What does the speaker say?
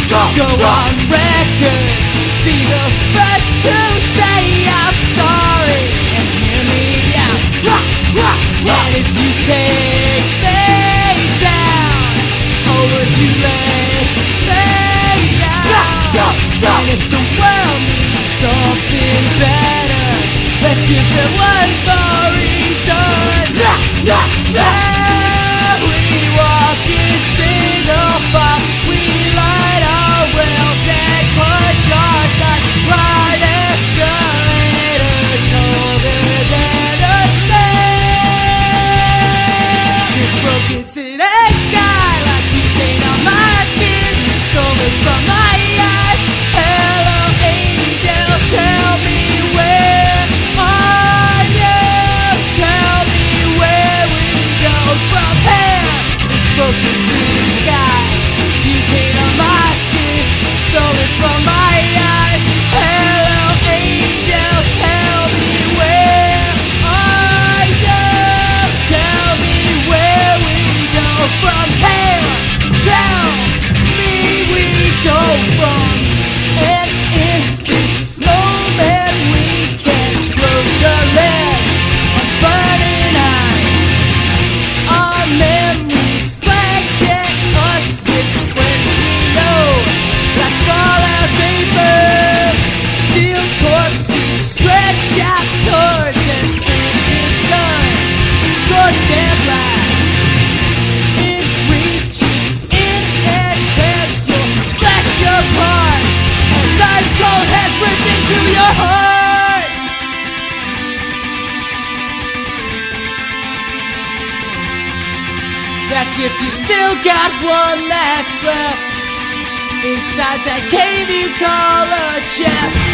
Go on record, be the first to say I'm sorry, and hear me out. And if you take me down, oh would you lay down? And if the world needs something better, let's give them one more reason. We walk in single file, we light our wheels and put charts on bright escalators colder than a sail. This broken city sky like butane on my skin, stolen from my eyes. Hello angel, tell me where are you? Tell me where we go from here. This broken city sky, butane on my skin, stolen from my eyes. Hello angel, tell me where are you? Tell me where we go from here. Tell me we go from. And in this moment we can close our lips on burning eyes. Our memories blanket us with friends we know, like fallout vapor. Steel corpses stretch out towards an ending sun, scorched and black. In reaching, in intense, you'll flash apart as ice cold hands rip into your heart. That's if you still got one that's left inside that cave you call a chest.